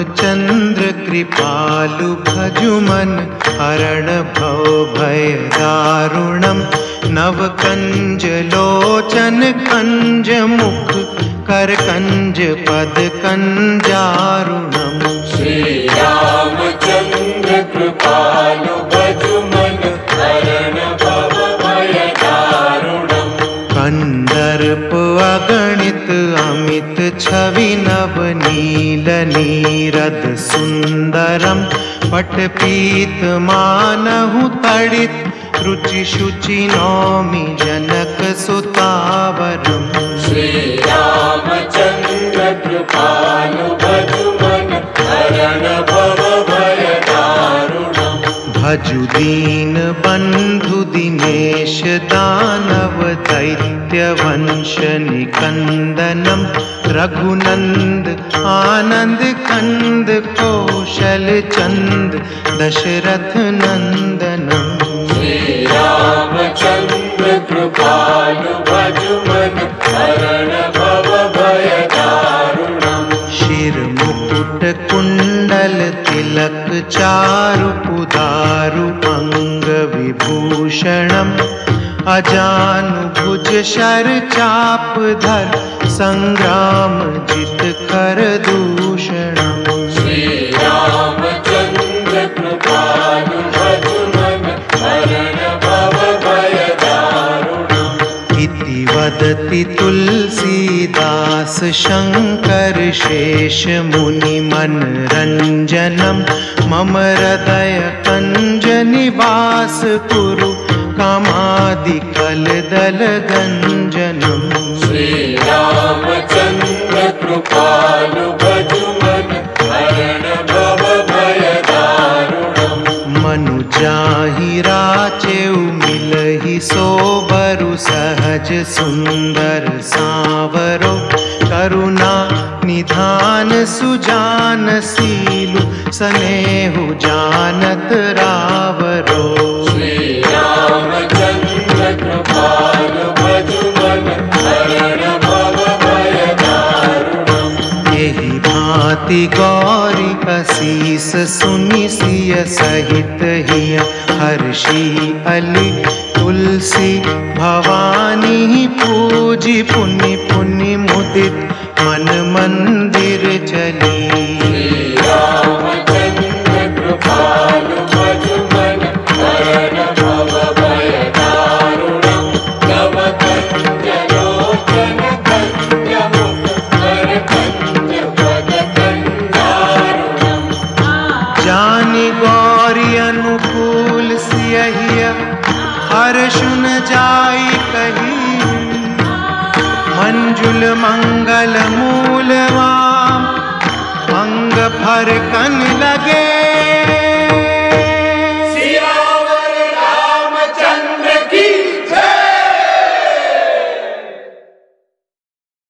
चंद्र कृपालु भजुमन हरण भव भय दारुणम नव कंज लोचन कंज मुख कर कंज पद कंजारुणम श्री रामचंद्र कृपालु भजुमन हरण भव भय दारुणम कंदर्प अगणित अमित छवि नव नील नीरद सुंदरम पट पीत मानहु तड़ित रुचि शुचि नौमि जनक सुतावरम श्री रामचंद्र कृपालु भजुमन हरण भव भय दारुणम भजु दीन बंधु दिनेश दानव दैत्य वंश निकंदनम रघुनंद आनंद कंद कौशल चंद दशरथ नंदनम श्री रामचंद्र कृपालु भजुमन हरण भव भय दारुणम शिर मुकुट कुंडल तिलक चारु उदारु अंग विभूषणम अजानु भुज शर चाप धर संग्राम जित कर दूषणम श्री रामचंद्र कृपालु भजुमन हरण भव भय दारुणम इति वदति तुलसीदास शंकर शेष मुनि मनरंजनम मम हृदय कंज निवास कुरु कामादि कलदल गंजनम श्री रामचंद्र कृपालु भजुमन हरण भव भय दारुणम मनु जाहि राचेउ मिलहि सोबरु सहज सुंदर सावरो करुणा निधान सुजान सीलु सनेहु जानत रावरो श्री रामचंद्र कृपालु भजुमन हरण भव भय दारुणम यही भांति गौरी असीस सुनि सिय सहित हिय हर्षि अली तुलसी भवानी पूजी पुनि पुनि मुदित मन मंदिर चली श्री रामचंद्र कृपालु भजुमन हरण भव भय दारुणम नव कंज लोचन कंज मुख कर कंज पद कंजारुणम जानि गौरी अनुकूल सियहिय हर्षुन जाई कही मंजुल मंगल मूलवाम अंग फर कन लगे